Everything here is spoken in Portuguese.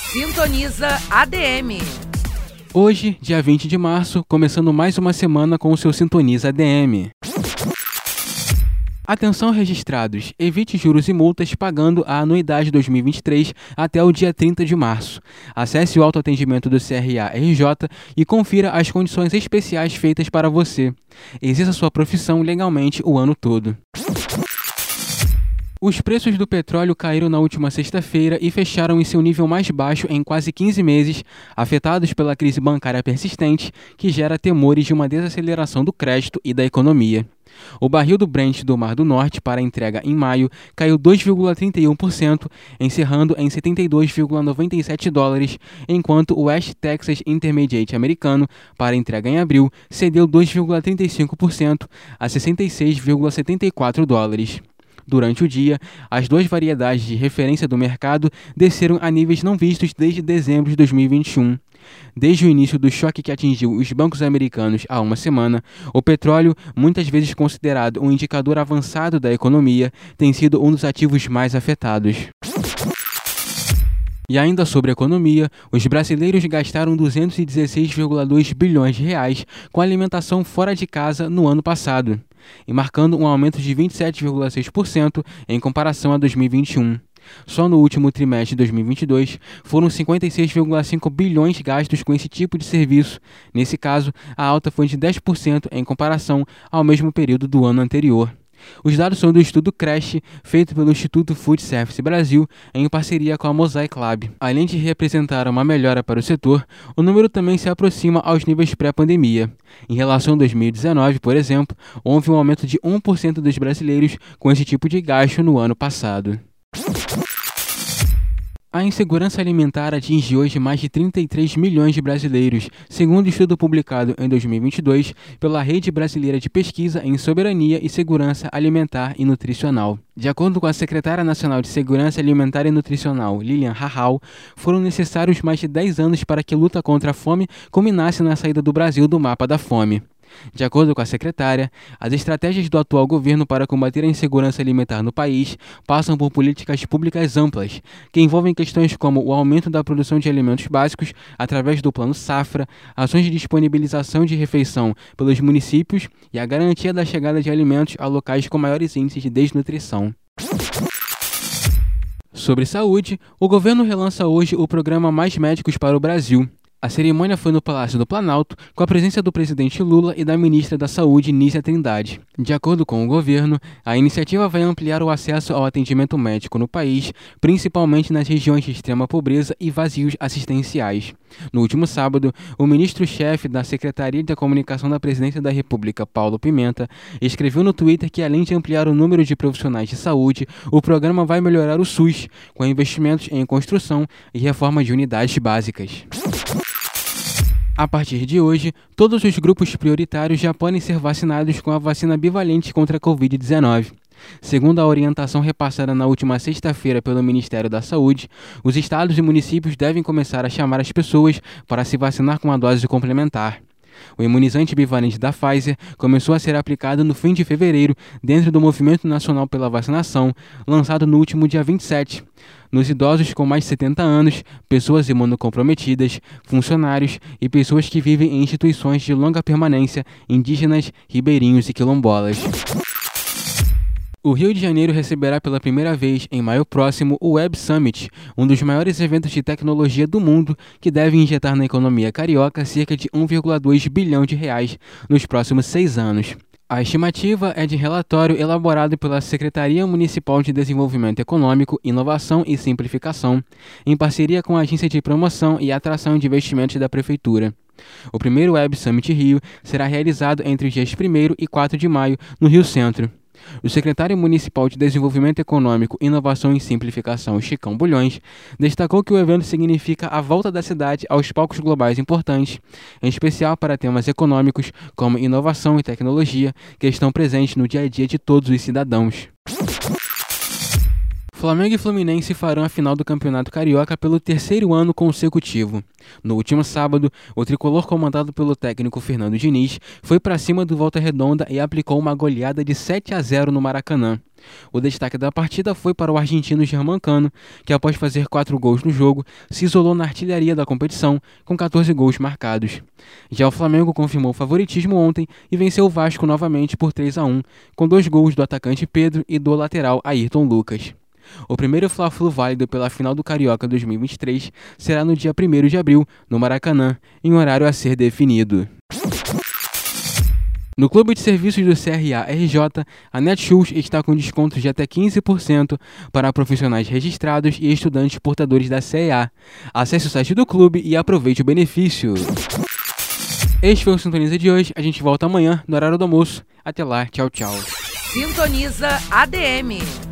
Sintoniza ADM. Hoje, dia 20 de março, começando mais uma semana com o seu Sintoniza ADM. Atenção registrados, evite juros e multas pagando a anuidade 2023 até o dia 30 de março. Acesse o autoatendimento do CRA-RJ e confira as condições especiais feitas para você. Exerça sua profissão legalmente o ano todo. Os preços do petróleo caíram na última sexta-feira e fecharam em seu nível mais baixo em quase 15 meses, afetados pela crise bancária persistente, que gera temores de uma desaceleração do crédito e da economia. O barril do Brent do Mar do Norte para entrega em maio caiu 2,31%, encerrando em $72,97, enquanto o West Texas Intermediate americano para entrega em abril cedeu 2,35% a $66,74. Durante o dia, as duas variedades de referência do mercado desceram a níveis não vistos desde dezembro de 2021. Desde o início do choque que atingiu os bancos americanos há uma semana, o petróleo, muitas vezes considerado um indicador avançado da economia, tem sido um dos ativos mais afetados. E ainda sobre a economia, os brasileiros gastaram 216,2 bilhões de reais com alimentação fora de casa no ano passado, e marcando um aumento de 27,6% em comparação a 2021. Só no último trimestre de 2022, foram 56,5 bilhões gastos com esse tipo de serviço. Nesse caso, a alta foi de 10% em comparação ao mesmo período do ano anterior. Os dados são do estudo Crash, feito pelo Instituto Food Service Brasil, em parceria com a Mosaic Lab. Além de representar uma melhora para o setor, o número também se aproxima aos níveis pré-pandemia. Em relação a 2019, por exemplo, houve um aumento de 1% dos brasileiros com esse tipo de gasto no ano passado. A insegurança alimentar atinge hoje mais de 33 milhões de brasileiros, segundo estudo publicado em 2022 pela Rede Brasileira de Pesquisa em Soberania e Segurança Alimentar e Nutricional. De acordo com a secretária nacional de Segurança Alimentar e Nutricional, Lilian Rahal, foram necessários mais de 10 anos para que a luta contra a fome culminasse na saída do Brasil do mapa da fome. De acordo com a secretária, as estratégias do atual governo para combater a insegurança alimentar no país passam por políticas públicas amplas, que envolvem questões como o aumento da produção de alimentos básicos através do Plano Safra, ações de disponibilização de refeição pelos municípios e a garantia da chegada de alimentos a locais com maiores índices de desnutrição. Sobre saúde, o governo relança hoje o programa Mais Médicos para o Brasil. A cerimônia foi no Palácio do Planalto, com a presença do presidente Lula e da ministra da Saúde, Nízia Trindade. De acordo com o governo, a iniciativa vai ampliar o acesso ao atendimento médico no país, principalmente nas regiões de extrema pobreza e vazios assistenciais. No último sábado, o ministro-chefe da Secretaria de Comunicação da Presidência da República, Paulo Pimenta, escreveu no Twitter que, além de ampliar o número de profissionais de saúde, o programa vai melhorar o SUS, com investimentos em construção e reforma de unidades básicas. A partir de hoje, todos os grupos prioritários já podem ser vacinados com a vacina bivalente contra a Covid-19. Segundo a orientação repassada na última sexta-feira pelo Ministério da Saúde, os estados e municípios devem começar a chamar as pessoas para se vacinar com a dose complementar. O imunizante bivalente da Pfizer começou a ser aplicado no fim de fevereiro dentro do Movimento Nacional pela Vacinação, lançado no último dia 27. Nos idosos com mais de 70 anos, pessoas imunocomprometidas, funcionários e pessoas que vivem em instituições de longa permanência, indígenas, ribeirinhos e quilombolas. O Rio de Janeiro receberá pela primeira vez, em maio próximo, o Web Summit, um dos maiores eventos de tecnologia do mundo que deve injetar na economia carioca cerca de 1,2 bilhão de reais nos próximos 6 anos. A estimativa é de relatório elaborado pela Secretaria Municipal de Desenvolvimento Econômico, Inovação e Simplificação, em parceria com a Agência de Promoção e Atração de Investimentos da Prefeitura. O primeiro Web Summit Rio será realizado entre os dias 1º e 4 de maio, no Rio Centro. O secretário municipal de Desenvolvimento Econômico, Inovação e Simplificação, Chicão Bulhões, destacou que o evento significa a volta da cidade aos palcos globais importantes, em especial para temas econômicos como inovação e tecnologia, que estão presentes no dia a dia de todos os cidadãos. Flamengo e Fluminense farão a final do Campeonato Carioca pelo 3º ano consecutivo. No último sábado, o tricolor comandado pelo técnico Fernando Diniz foi para cima do Volta Redonda e aplicou uma goleada de 7-0 no Maracanã. O destaque da partida foi para o argentino Germancano, que após fazer 4 gols no jogo, se isolou na artilharia da competição, com 14 gols marcados. Já o Flamengo confirmou o favoritismo ontem e venceu o Vasco novamente por 3-1, com 2 gols do atacante Pedro e do lateral Ayrton Lucas. O primeiro Fla-Flu válido pela final do Carioca 2023 será no dia 1º de abril, no Maracanã, em horário a ser definido. No Clube de Serviços do CRA-RJ, a Netshoes está com descontos de até 15% para profissionais registrados e estudantes portadores da CEA. Acesse o site do clube e aproveite o benefício. Este foi o Sintoniza de hoje. A gente volta amanhã, no horário do almoço. Até lá, tchau, tchau. Sintoniza ADM.